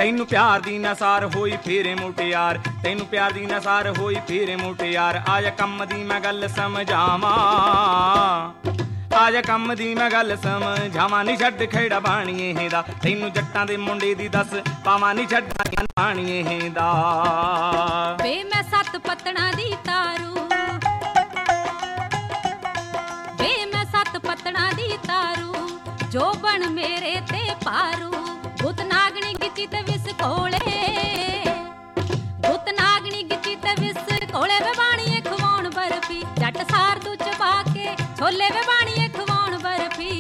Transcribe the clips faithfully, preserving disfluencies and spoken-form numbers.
ਤੈਨੂੰ ਪਿਆਰ ਦੀ ਨਸਾਰ ਹੋਈ ਫੇਰੇ ਮੁਟਿਆਰ, ਤੈਨੂੰ ਪਿਆਰ ਦੀ ਨਸਾਰ ਹੋਈ ਫੇਰੇ ਮੁਟਿਆਰ। ਆ ਜਾ ਕੰਮ ਦੀ ਮੈਂ ਗੱਲ ਸਮਝਾਵਾਂ, ਆ ਜਾ ਕੰਮ ਦੀ ਮੈਂ ਗੱਲ ਸਮਝਾਵਾਂ। ਨੀ ਛੱਡ ਖੇੜਾ ਬਾਣੀਏ ਦਾ, ਤੈਨੂੰ ਜੱਟਾਂ ਦੇ ਮੁੰਡੇ ਦੀ ਦੱਸ ਪਾਵਾਂ। ਨੀ ਛੱਡ ਬਾਣੀਏ ਦਾ ਵੇ ਮੈਂ ਸੱਤ ਪਤਣਾ ਦੀ ਤਾਰੂ, ਵੇ ਮੈਂ ਸੱਤ ਪਤਣਾ ਦੀ ਤਾਰੂ। ਜੋ ਬਣ ਮੇਰੇ ਤੇ ਪਾਰੂ, ਗੁੱਤ ਨਾਗਣੀ ਗਿੱਚੀ ਤੇ ਵਿਸ ਕੋਲੇ, ਗੁੱਤ ਨਾਗਣੀ ਗਿੱਚੀ ਤੇ ਵਿਸ ਕੋਲੇ। ਵੇ ਬਾਣੀਏ ਖਵਾਉਣ ਬਰਫੀ, ਜੱਟ ਸਾਰ ਤੂੰ ਚਬਾ ਕੇ ਛੋਲੇ। ਵੇ ਬਾਣੀਏ ਖਵਾਉਣ ਬਰਫੀ।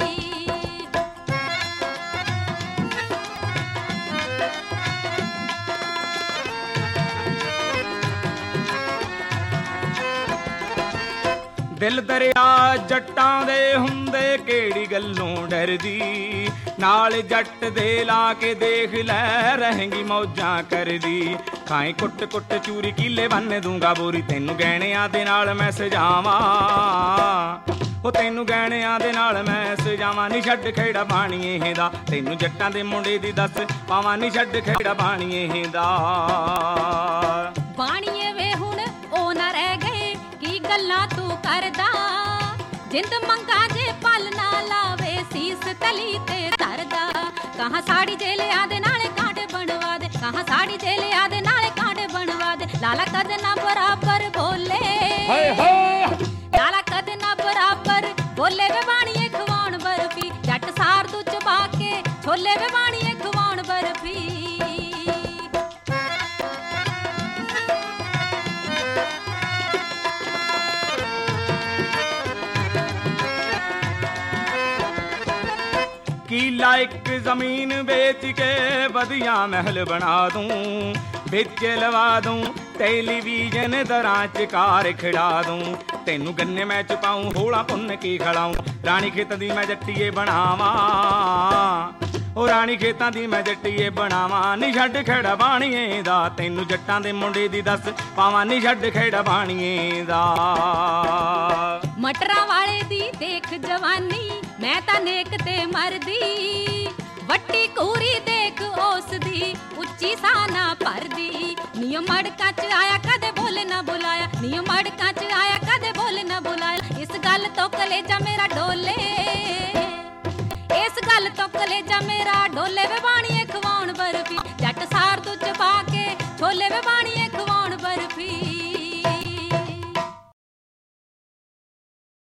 ਦਿਲ ਦਰਿਆ ਜੱਟਾਂ ਦੇ ਹੁੰਦੇ, ਕਿਹੜੀ ਗੱਲੋਂ ਡਰਦੀ। ਨਾਲ ਜੱਟ ਦੇ ਲਾ ਕੇ ਦੇਖ ਲੈ, ਰਹੇਂਗੀ ਮੌਜਾਂ ਕਰਦੀ। ਖਾਏ ਕੁੱਟ ਕੁੱਟ ਚੂਰੀ ਕੀਲੇ ਬੰਨ ਦੂੰਗਾ ਬੋਰੀ, ਤੈਨੂੰ ਗਹਿਣਿਆਂ ਦੇ ਨਾਲ ਮੈਂ ਸਜਾਵਾਂ। ਉਹ ਤੈਨੂੰ ਗਹਿਣਿਆਂ ਦੇ ਨਾਲ ਮੈਂ ਸਜਾਵਾਂ। ਨੀ ਛੱਡ ਖੇੜਾ ਬਾਣੀਏ ਦਾ, ਤੈਨੂੰ ਜੱਟਾਂ ਦੇ ਮੁੰਡੇ ਦੀ ਦੱਸ ਪਾਵਾਂ। ਨੀ ਛੱਡ ਖੇੜਾ ਬਾਣੀਏ ਦਾ। ਬਾਣੀਏ ਵੇ ਹੁਣ ਉਹ ਨਾ ਰਹਿ ਗਏ, ਕੀ ਗੱਲਾਂ ਤੂੰ ਕਰਦਾ। ਜਿੰਦ ਮੰਗਾ ਜੇ ਪਲ ਨਾ ਲਾਵੇ, ਸੀਸ ਤਲੀ ਤੇ ਧਰਦਾ। ਕਹਾਂ ਸਾੜੀ ਜੇਲਿਆਂ ਦੇ ਨਾਲੇ ਕਾਂਟੇ ਬਣਵਾ ਦੇ, ਕਹਾਂ ਸਾੜੀ ਜੇਲਿਆਂ ਦੇ ਨਾਲੇ ਕਾਂਟੇ ਬਣਵਾ ਦੇ। ਲਾਲਾ ਕਦ ਨਾ ਬਰਾਬਰ ਬੋਲੇ, ਹਾਏ ਹਾਏ ਲਾਲਾ ਕਦ ਨਾ ਬਰਾਬਰ ਬੋਲੇ। ਵੇ ਬਾਣੀਏ ਖਵਾਉਣ ਬਰਫੀ, ਜੱਟ ਸਾਰ ਤੂੰ ਚਬਾ ਕੇ ਛੋਲੇ। ਵੇ ਬਾਣੀਏ ਖਵਾਉਣ ਬਰਫੀ। ਕਿਲਾ ਇੱਕ ਜ਼ਮੀਨ ਵੇਚ ਕੇ ਵਧੀਆ ਮਹਿਲ ਬਣਾ ਦੂੰ, ਵਿੱਚ ਲਵਾ ਦੂੰ ਟੈਲੀਵਿਜ਼ਨ ਦਰਾਂ ਚ ਕਾਰ ਖਿਡਾ ਦੂੰ। ਤੈਨੂੰ ਗੰਨੇ ਮੈਂ ਚੁਪਾਊਂ, ਹੋਲਾ ਭੁੰਨ ਕੇ ਖਿਲਾਊਂ। ਰਾਣੀ ਖੇਤਾਂ ਦੀ ਮੈਂ ਜੱਟੀਏ ਬਣਾਵਾਂ, ਉਹ ਰਾਣੀ ਖੇਤਾਂ ਦੀ ਮੈਂ ਜੱਟੀਏ ਬਣਾਵਾਂ। ਨੀ ਛੱਡ ਖੇੜਾ ਬਾਣੀਏ ਦਾ, ਤੈਨੂੰ ਜੱਟਾਂ ਦੇ ਮੁੰਡੇ ਦੀ ਦੱਸ ਪਾਵਾਂ। ਨੀ ਛੱਡ ਖੇੜਾ ਬਾਣੀਏ ਦਾ। ਮਟਰਾਂ ਵਾਲੇ ਦੀ ਦੇਖ ਜਵਾਨੀ, ਮੈਂ ਤਾਂ ਨੇਕ ਤੇ ਮਰਦੀ। ਵੱਟੀ ਕੂਰੀ ਦੇਖ ਉਸ ਦੀ, ਉੱਚੀ ਸਾਨਾ ਭਰਦੀ। ਨੀਓ ਮੜਕਾਂ ਚ ਆਇਆ ਕਦੇ ਬੋਲ ਨਾ ਬੁਲਾਇਆ, ਨੀਓ ਮੜਕਾਂ ਚ ਆਇਆ ਕਦੇ ਬੋਲ ਨਾ ਬੁਲਾਇਆ। ਇਸ ਗੱਲ ਤੋਂ ਕਲੇਜਾ ਮੇਰਾ ਡੋਲੇ,